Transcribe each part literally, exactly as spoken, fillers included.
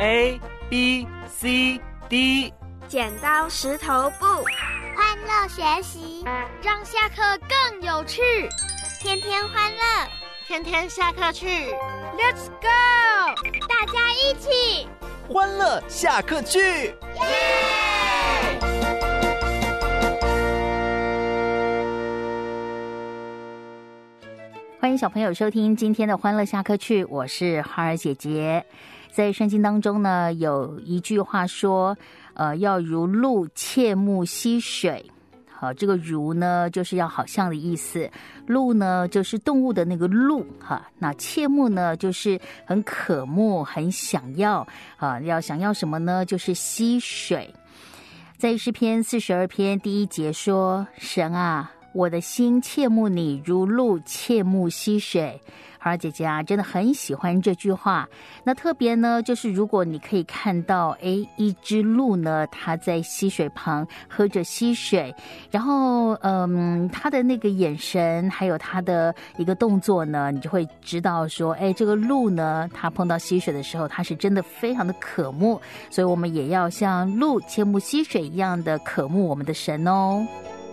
A B C D。 剪刀石头布， 欢乐学习， 让下课更有趣。 天天欢乐， 天天下课去 ，Let's go！ 大家一起欢乐下课去， 耶！ 欢迎小朋友收听今天的欢乐下课去，我是花儿姐姐。在圣经当中呢，有一句话说，呃，要如鹿切慕溪水。好，这个如呢，就是要好像的意思；鹿呢，就是动物的那个鹿哈。那切慕呢，就是很渴慕、很想要啊。要想要什么呢？就是溪水。在诗篇四十二篇第一节说：“神啊，我的心切慕你，如鹿切慕溪水。”花儿姐姐啊，真的很喜欢这句话。那特别呢，就是如果你可以看到，哎，一只鹿呢，它在溪水旁喝着溪水，然后，嗯，它的那个眼神，还有它的一个动作呢，你就会知道说，哎，这个鹿呢，它碰到溪水的时候，它是真的非常的渴慕，所以我们也要像鹿切慕溪水一样的渴慕我们的神哦。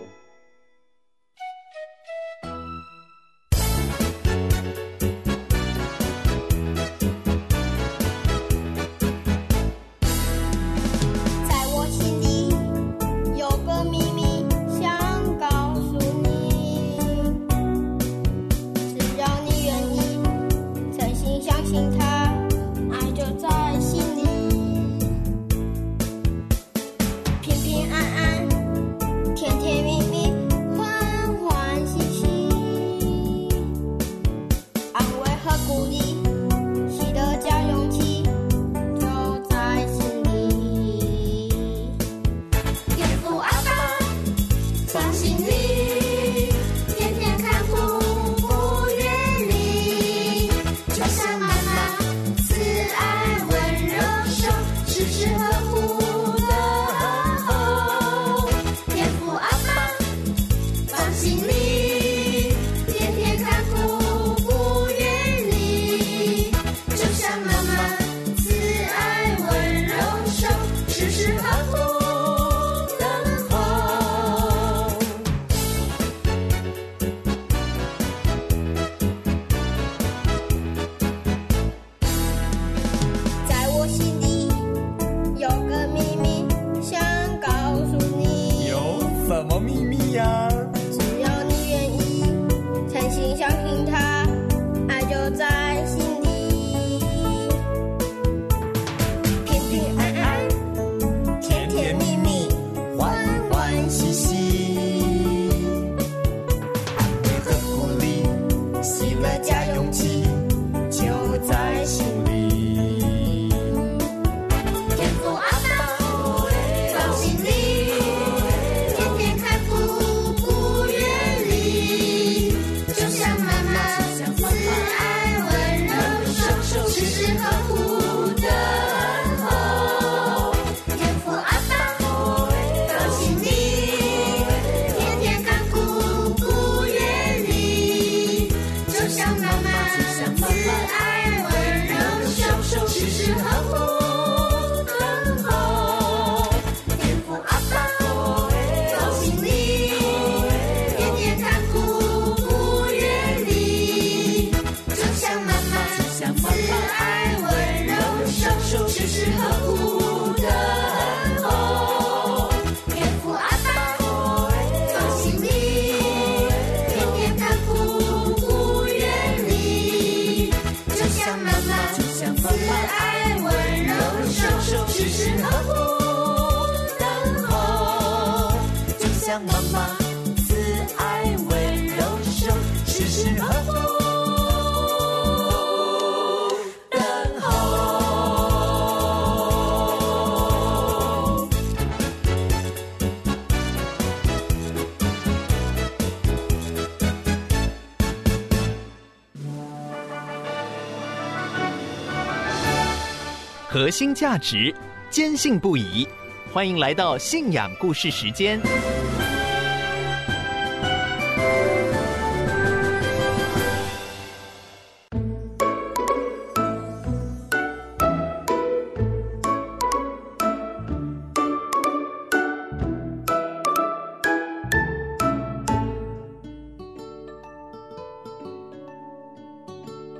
核心价值，坚信不疑。欢迎来到信仰故事时间。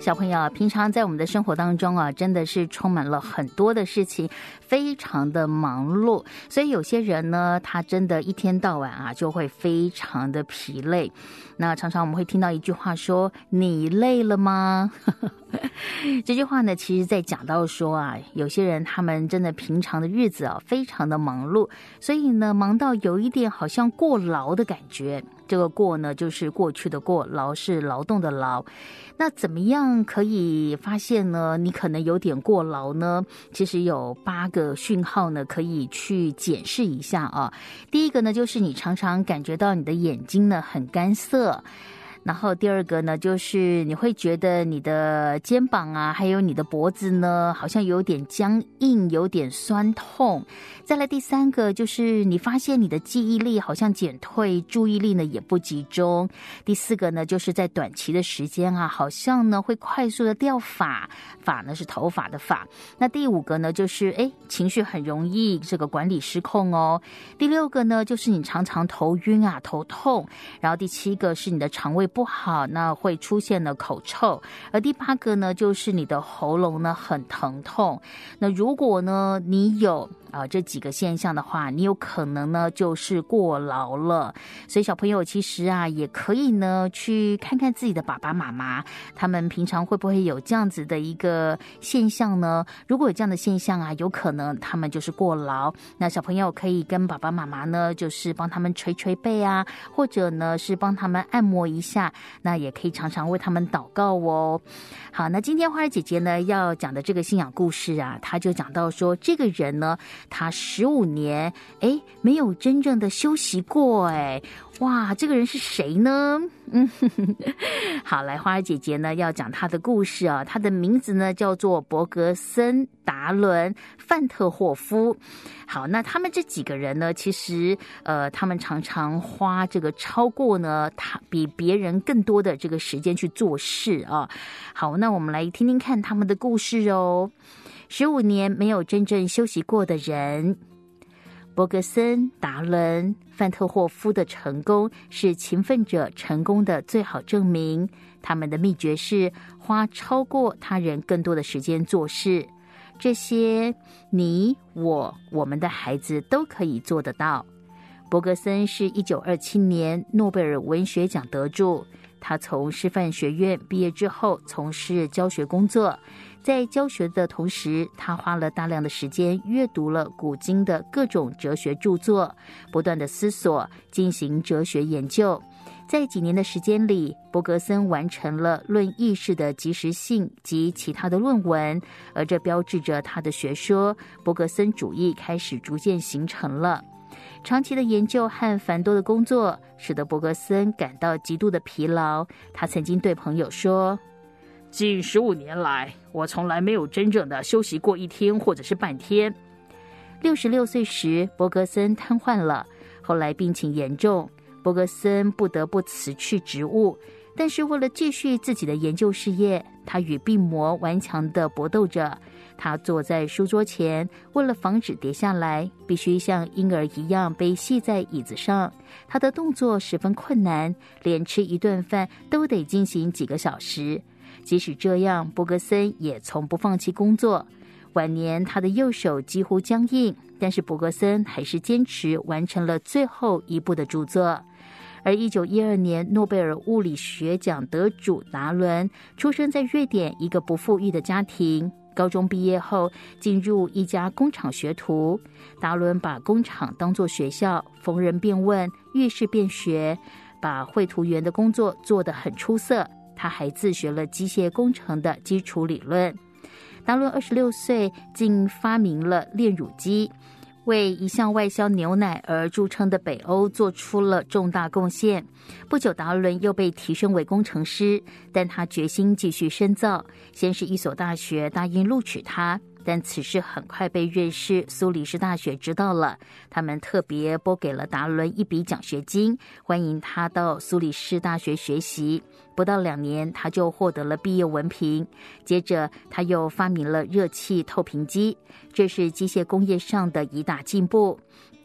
小朋友，平常在我们的生活当中啊，真的是充满了很多的事情，非常的忙碌。所以有些人呢，他真的一天到晚啊，就会非常的疲累。那常常我们会听到一句话说：“你累了吗？”这句话呢，其实在讲到说啊，有些人他们真的平常的日子啊，非常的忙碌，所以呢，忙到有一点好像过劳的感觉。这个过呢，就是过去的过，劳是劳动的劳。那怎么样可以发现呢？你可能有点过劳呢？其实有八个讯号呢，可以去检视一下啊。第一个呢，就是你常常感觉到你的眼睛呢很干涩。然后第二个呢，就是你会觉得你的肩膀啊，还有你的脖子呢，好像有点僵硬，有点酸痛。再来第三个，就是你发现你的记忆力好像减退，注意力呢也不集中。第四个呢，就是在短期的时间啊，好像呢会快速的掉发，发呢是头发的发。那第五个呢，就是哎情绪很容易这个管理失控哦。第六个呢，就是你常常头晕啊，头痛。然后第七个是你的肠胃不好，那会出现了口臭。而第八个呢，就是你的喉咙呢很疼痛。那如果呢你有啊、呃、这几个现象的话，你有可能呢就是过劳了。所以小朋友其实啊也可以呢去看看自己的爸爸妈妈，他们平常会不会有这样子的一个现象呢？如果有这样的现象啊，有可能他们就是过劳。那小朋友可以跟爸爸妈妈呢，就是帮他们捶捶背啊，或者呢是帮他们按摩一下。那也可以常常为他们祷告哦。好，那今天花儿姐姐呢要讲的这个信仰故事啊，她就讲到说，这个人呢，他十五年哎没有真正的休息过哎。哇，这个人是谁呢？嗯，好，来，花儿姐姐呢要讲他的故事啊，他的名字呢叫做伯格森达伦范特霍夫。好，那他们这几个人呢，其实呃，他们常常花这个超过呢他比别人更多的这个时间去做事啊。好，那我们来听听看他们的故事哦。十五年没有真正休息过的人。伯格森达伦范特霍夫的成功是勤奋者成功的最好证明。他们的秘诀是花超过他人更多的时间做事。这些你我我们的孩子都可以做得到。伯格森是一九二七年诺贝尔文学奖得主。他从师范学院毕业之后从事教学工作。在教学的同时，他花了大量的时间阅读了古今的各种哲学著作，不断的思索，进行哲学研究。在几年的时间里，伯格森完成了论意识的即时性及其他的论文，而这标志着他的学说伯格森主义开始逐渐形成了。长期的研究和繁多的工作使得伯格森感到极度的疲劳。他曾经对朋友说，近十五年来，我从来没有真正的休息过一天或者是半天。六十六岁时，伯格森瘫痪了，后来病情严重，伯格森不得不辞去职务。但是为了继续自己的研究事业，他与病魔顽强地搏斗着。他坐在书桌前，为了防止跌下来，必须像婴儿一样被系在椅子上。他的动作十分困难，连吃一顿饭都得进行几个小时。即使这样，伯格森也从不放弃工作。晚年他的右手几乎僵硬，但是伯格森还是坚持完成了最后一部的著作。而一九一二年诺贝尔物理学奖得主达伦出生在瑞典一个不富裕的家庭。高中毕业后进入一家工厂学徒。达伦把工厂当作学校，逢人便问，遇事便学，把绘图员的工作做得很出色。他还自学了机械工程的基础理论。达伦二十六岁竟发明了炼乳机，为一向外销牛奶而著称的北欧做出了重大贡献。不久，达伦又被提升为工程师，但他决心继续深造。先是一所大学答应录取他，但此事很快被瑞士苏黎世大学知道了，他们特别拨给了达伦一笔奖学金，欢迎他到苏黎世大学学习。不到两年，他就获得了毕业文凭。接着，他又发明了热气透瓶机，这是机械工业上的一大进步。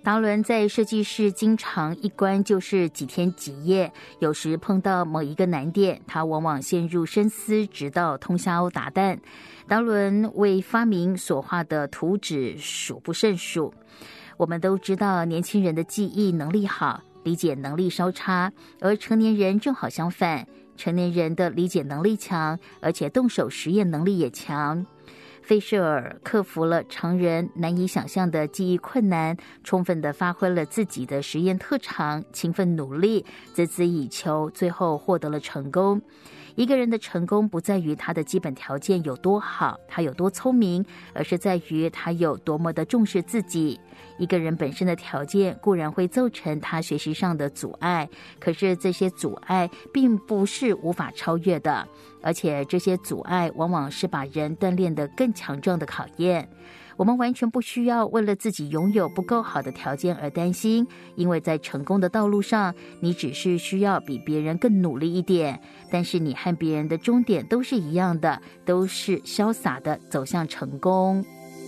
达伦在设计室经常一关就是几天几夜，有时碰到某一个难点，他往往陷入深思，直到通宵达旦。达伦为发明所画的图纸数不胜数。我们都知道，年轻人的记忆能力好，理解能力稍差，而成年人正好相反，成年人的理解能力强，而且动手实验能力也强。费舍尔克服了常人难以想象的记忆困难，充分地发挥了自己的实验特长，勤奋努力，孜孜以求，最后获得了成功。一个人的成功不在于他的基本条件有多好，他有多聪明，而是在于他有多么的重视自己。一个人本身的条件固然会造成他学习上的阻碍，可是这些阻碍并不是无法超越的，而且这些阻碍往往是把人锻炼得更强壮的考验。我们完全不需要为了自己拥有不够好的条件而担心，因为在成功的道路上，你只是需要比别人更努力一点，但是你和别人的终点都是一样的，都是潇洒地走向成功。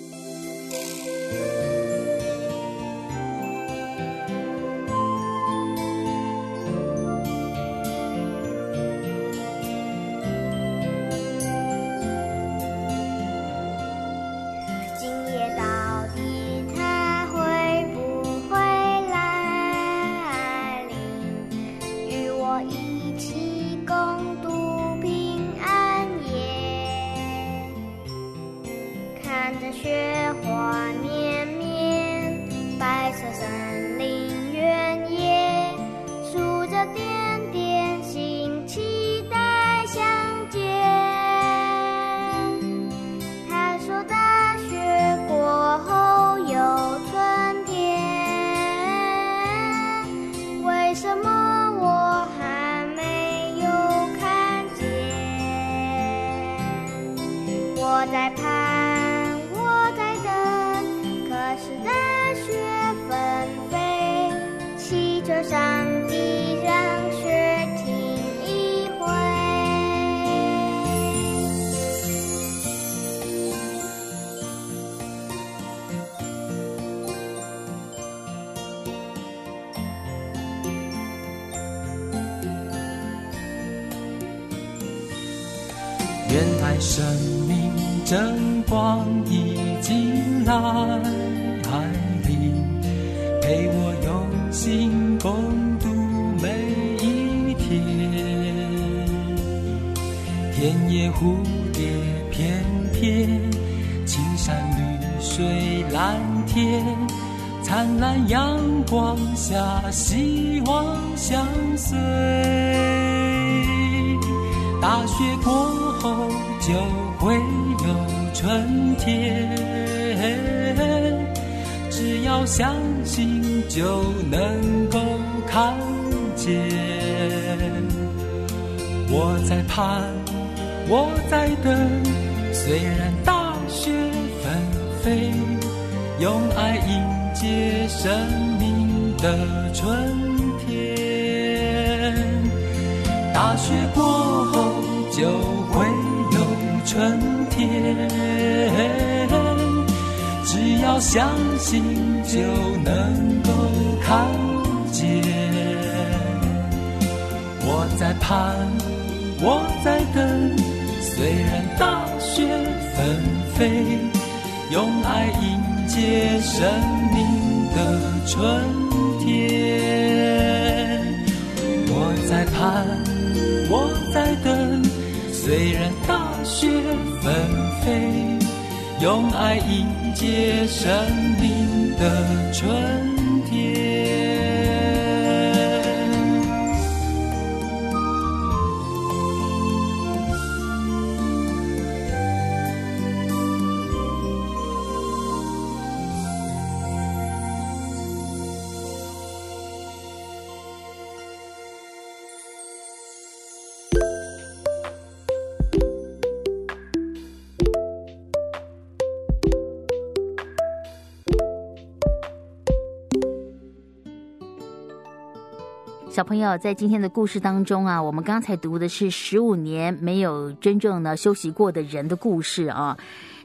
原来生命真光已经来临，陪我用心共度每一天。田野蝴蝶翩翩，青山绿水蓝天，灿烂阳光下希望相随。大雪过后就会有春天，只要相信就能够看见。我在盼，我在等，虽然大雪纷飞，用爱迎接生命的春天。大雪过后就会有春天，只要相信就能够看见。我在盼，我在等，虽然大雪纷飞，用爱迎接生命的春天。我在盼，我在等，虽然大雪纷飞，用爱迎接生命的春天。 小朋友，在今天的故事当中啊，我们刚才读的是十五年没有真正呢休息过的人的故事啊。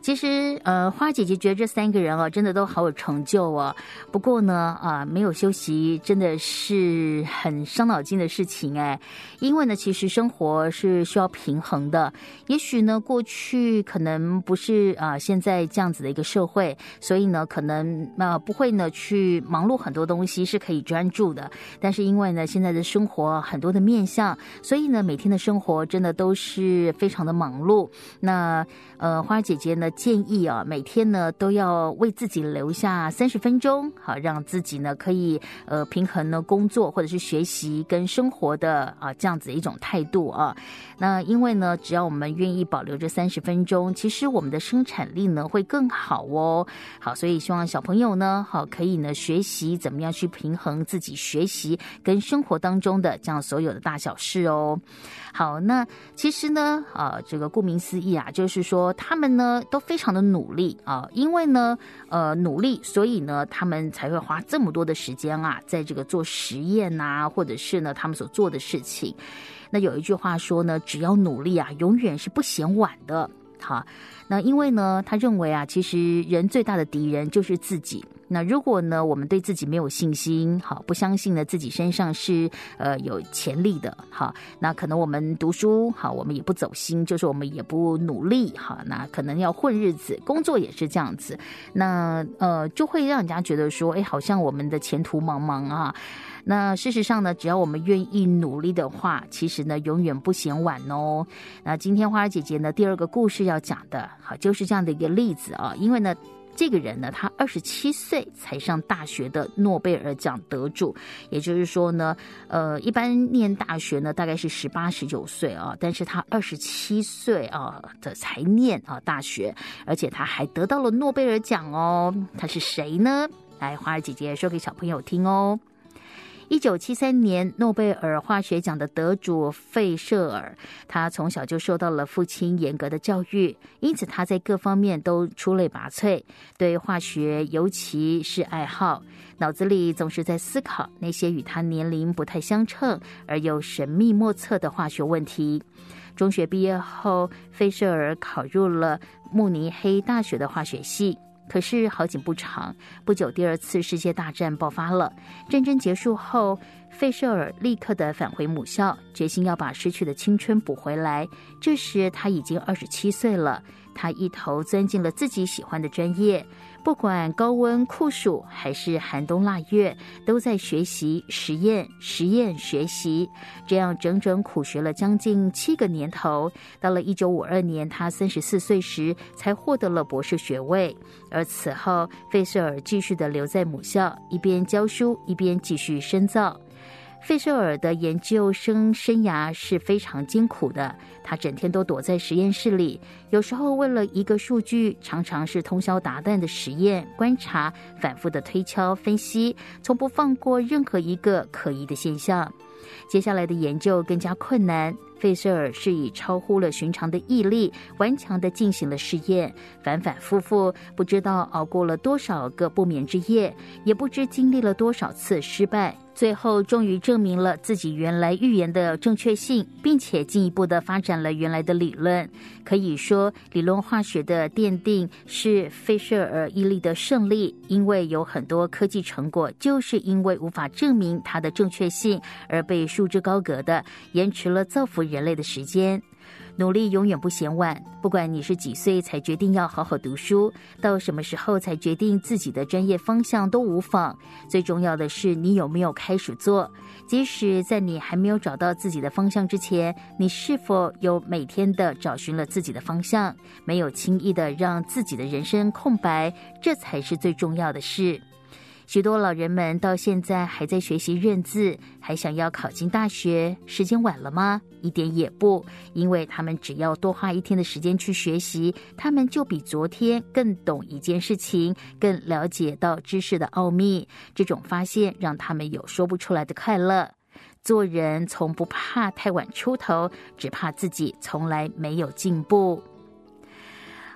其实呃，花姐姐觉得这三个人啊，真的都好有成就哦。不过呢，啊，没有休息真的是很伤脑筋的事情哎。因为呢，其实生活是需要平衡的。也许呢，过去可能不是啊、呃、现在这样子的一个社会，所以呢，可能呃不会呢去忙碌很多东西是可以专注的。但是因为呢，现在的生活很多的面向，所以呢，每天的生活真的都是非常的忙碌。那呃，花儿姐姐呢建议啊，每天呢都要为自己留下三十分钟，好让自己呢可以呃平衡呢工作或者是学习跟生活的啊这样子一种态度啊。那因为呢，只要我们愿意保留这三十分钟，其实我们的生产力呢会更好哦。好，所以希望小朋友呢，好可以呢学习怎么样去平衡自己学习跟生活当中的这样所有的大小事哦。好，那其实呢，呃，这个顾名思义啊，就是说他们呢都非常的努力啊，因为呢，呃，努力，所以呢，他们才会花这么多的时间啊，在这个做实验啊，或者是呢他们所做的事情。那有一句话说呢，只要努力啊，永远是不嫌晚的。好，那因为呢，他认为啊，其实人最大的敌人就是自己。那如果呢，我们对自己没有信心，好，不相信呢自己身上是呃有潜力的，好，那可能我们读书好，我们也不走心，就是我们也不努力，好，那可能要混日子，工作也是这样子，那呃就会让人家觉得说，哎，好像我们的前途茫茫啊。那事实上呢，只要我们愿意努力的话，其实呢永远不嫌晚哦。那今天花儿姐姐呢第二个故事要讲的，好，就是这样的一个例子啊，因为呢。这个人呢，他二十七岁才上大学的诺贝尔奖得主，也就是说呢，呃，一般念大学呢大概是十八、十九岁啊，但是他二十七岁啊的才念啊大学，而且他还得到了诺贝尔奖哦。他是谁呢？来，花儿姐姐说给小朋友听哦。一九七三年诺贝尔化学奖的得主费舍尔，他从小就受到了父亲严格的教育，因此他在各方面都出类拔萃，对化学尤其是爱好，脑子里总是在思考那些与他年龄不太相称而又神秘莫测的化学问题。中学毕业后，费舍尔考入了慕尼黑大学的化学系。可是好景不长，不久第二次世界大战爆发了。战争结束后，费舍尔立刻的返回母校，决心要把失去的青春补回来。这时他已经二十七岁了，他一头钻进了自己喜欢的专业，不管高温酷暑还是寒冬腊月，都在学习、实验、实验、学习，这样整整苦学了将近七个年头。到了一九五二年，他三十四岁时，才获得了博士学位。而此后，费舍尔继续的留在母校，一边教书，一边继续深造。费舍尔的研究生生涯是非常艰苦的，他整天都躲在实验室里，有时候为了一个数据，常常是通宵达旦的实验、观察，反复的推敲、分析，从不放过任何一个可疑的现象。接下来的研究更加困难，费舍尔是以超乎了寻常的毅力，顽强地进行了试验，反反复复，不知道熬过了多少个不眠之夜，也不知经历了多少次失败，最后终于证明了自己原来预言的正确性，并且进一步的发展了原来的理论。可以说，理论化学的奠定是费舍尔毅力的胜利，因为有很多科技成果就是因为无法证明它的正确性而被束之高阁的，延迟了造福人类的时间。努力永远不嫌晚，不管你是几岁才决定要好好读书，到什么时候才决定自己的专业方向都无妨，最重要的是你有没有开始做。即使在你还没有找到自己的方向之前，你是否有每天的找寻了自己的方向，没有轻易的让自己的人生空白，这才是最重要的事。许多老人们到现在还在学习认字，还想要考进大学，时间晚了吗？一点也不，因为他们只要多花一天的时间去学习，他们就比昨天更懂一件事情，更了解到知识的奥秘。这种发现让他们有说不出来的快乐。做人从不怕太晚出头，只怕自己从来没有进步。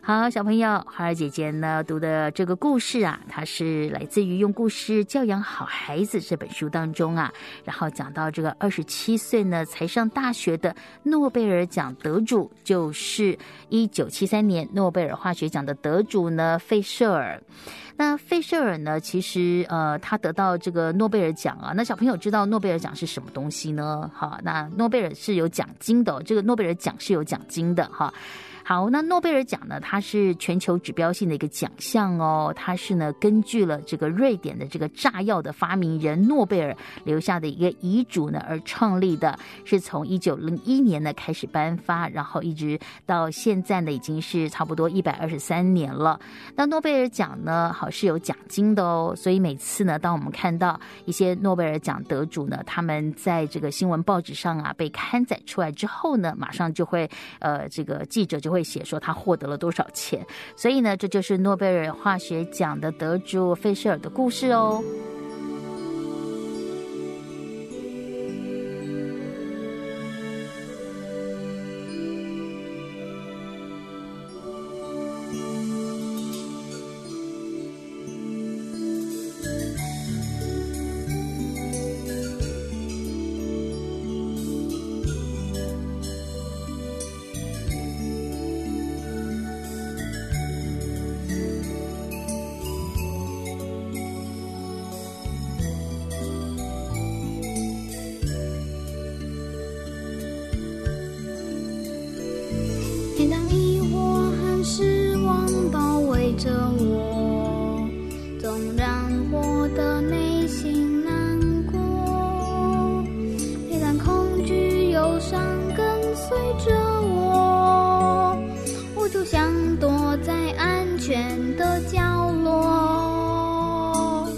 好，小朋友，花儿姐姐呢读的这个故事啊，它是来自于《用故事教养好孩子》这本书当中啊，然后讲到这个二十七岁呢才上大学的诺贝尔奖得主，就是一九七三年诺贝尔化学奖的得主呢费舍尔。那费舍尔呢，其实呃，他得到这个诺贝尔奖啊，那小朋友知道诺贝尔奖是什么东西呢？好，那诺贝尔是有奖金的、哦，这个诺贝尔奖是有奖金的哈。好，那诺贝尔奖呢，它是全球指标性的一个奖项哦，它是呢根据了这个瑞典的这个炸药的发明人诺贝尔留下的一个遗嘱呢而创立的，是从一九零一年呢开始颁发，然后一直到现在呢已经是差不多一百二十三年了。那诺贝尔奖呢，好是有奖金的哦，所以每次呢，当我们看到一些诺贝尔奖得主呢，他们在这个新闻报纸上啊被刊载出来之后呢，马上就会呃这个记者就会会写说他获得了多少钱，所以呢，这就是诺贝尔化学奖的得主费舍尔的故事哦。 每当疑惑和失望包围着我，总让我的内心难过。每当恐惧忧伤跟随着我，我就想躲在安全的角落。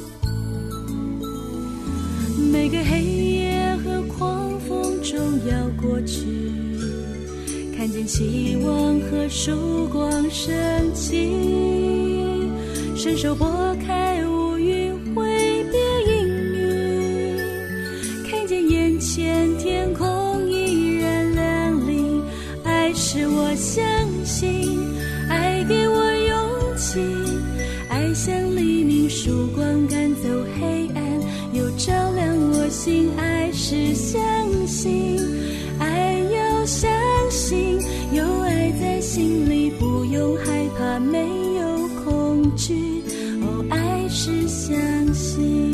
每个黑夜和狂风中要过去，看见希望和曙光升起，伸手拨开乌云挥别阴雨，看见眼前天空依然亮丽。爱使我相信，爱给我勇气，爱像黎明曙光赶走黑暗，又照亮我心。爱是相信，爱要相信，有爱在心里，不用害怕，没有恐惧。哦，爱是相信。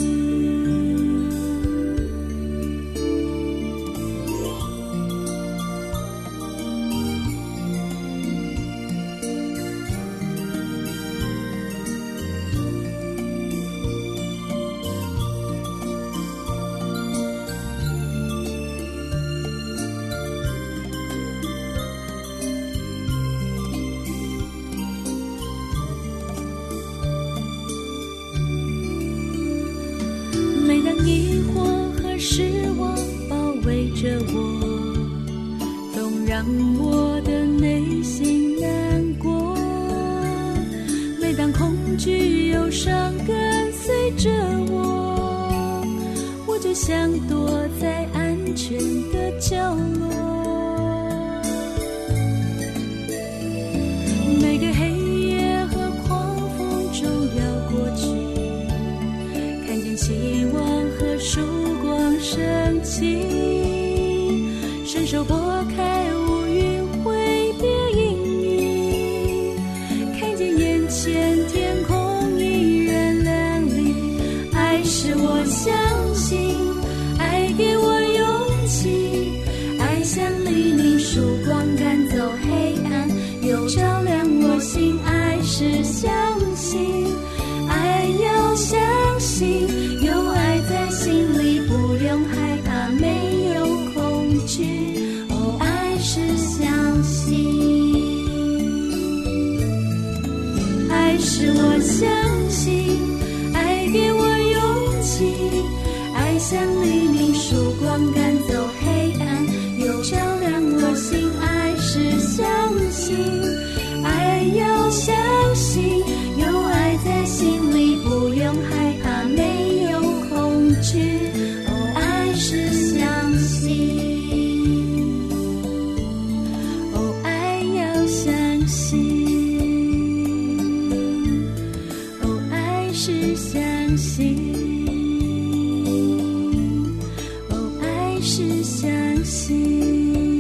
每当疑惑和失望包围着我，总让我的内心难过。每当恐惧忧伤跟随着我，我就想躲在安全的角落。每个黑夜和狂风中要过去，看见希望和曙光升起，伸手拨开乌云挥别阴雨，看见眼前天空依然亮丽。爱使我相信，爱给我勇气，爱像黎明曙光赶走黑暗，又照亮我心。爱是相信，爱要相信，有爱在心里，不用害怕，没有恐惧。哦，爱是相信，爱使我相信，爱给我勇气，爱像黎明曙光赶走黑暗，又照亮我心。爱是相信，爱要相信，有爱在心里，不用害怕，没有恐惧。哦，爱是相信，哦，爱要相信。 是相信，哦，爱是相信。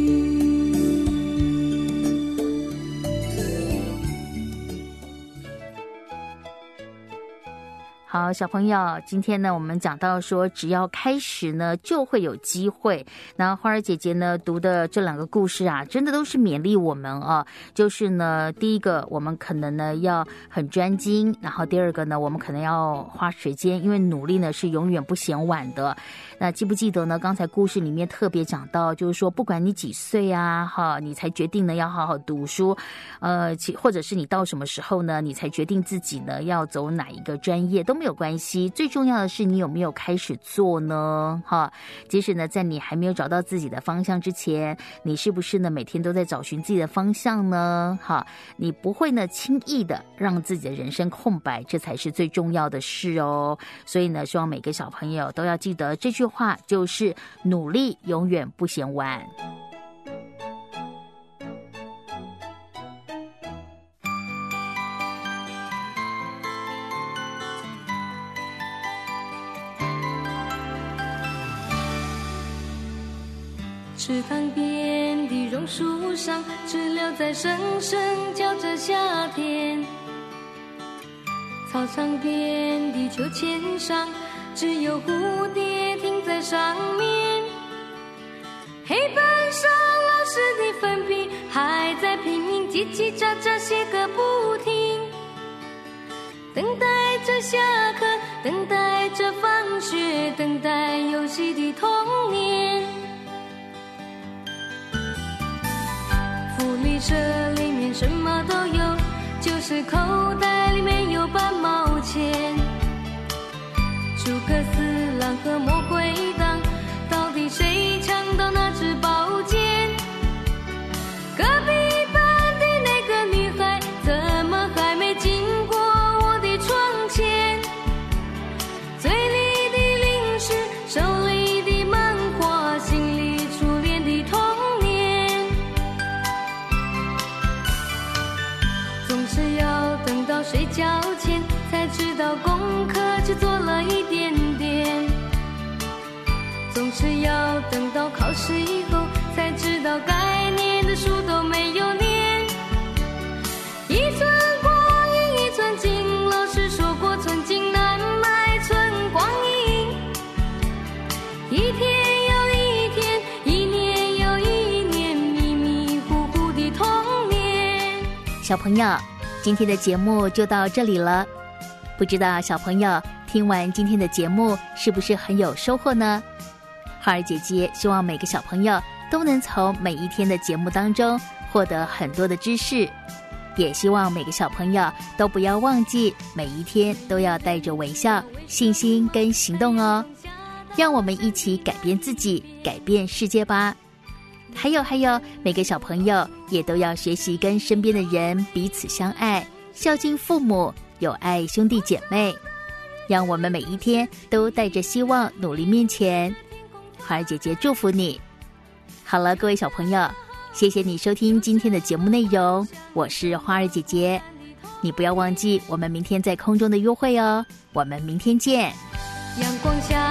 好，小朋友，今天呢，我们讲到说，只要开始呢，就会有机会。那花儿姐姐呢读的这两个故事啊，真的都是勉励我们啊。就是呢，第一个，我们可能呢要很专精，然后第二个呢，我们可能要花时间，因为努力呢是永远不嫌晚的。那记不记得呢？刚才故事里面特别讲到，就是说，不管你几岁啊，哈，你才决定呢要好好读书，呃，或者是你到什么时候呢，你才决定自己呢要走哪一个专业都没有关系，最重要的是你有没有开始做呢？哈，即使呢在你还没有找到自己的方向之前，你是不是呢每天都在找寻自己的方向呢？哈，你不会呢轻易的让自己的人生空白，这才是最重要的事哦。所以呢，希望每个小朋友都要记得这句话，就是努力永远不嫌晚。 池塘边的榕树上，知了在声声叫着夏天。操场边的秋千上，只有蝴蝶停在上面。黑板上老师的粉笔还在拼命叽叽喳喳写个不停，等待着下课，等待着放学，等待游戏的童年。福利社里面什么都有，就是口袋里面有半毛钱。诸葛四郎和魔鬼党，到底谁抢到那支宝剑？隔壁班的那个女孩，怎么还没经过我的窗前？嘴里的零食，手里的漫画，心里初恋的童年。总是要等到睡觉前，才知道功课只做了一点点。总是要等到考试以后，才知道该念的书都没有念。一寸光阴一寸金，老师说过寸金难买寸光阴。一天又一天，一年又一年，迷迷糊糊的童年。 小朋友，今天的节目就到这里了。不知道小朋友听完今天的节目是不是很有收获呢？花儿姐姐希望每个小朋友都能从每一天的节目当中获得很多的知识，也希望每个小朋友都不要忘记每一天都要带着微笑、信心跟行动哦。让我们一起改变自己，改变世界吧。还有还有，每个小朋友也都要学习跟身边的人彼此相爱，孝敬父母，有爱兄弟姐妹。让我们每一天都带着希望努力面前。花儿姐姐祝福你。好了，各位小朋友，谢谢你收听今天的节目内容，我是花儿姐姐。你不要忘记我们明天在空中的约会哦，我们明天见。 阳光下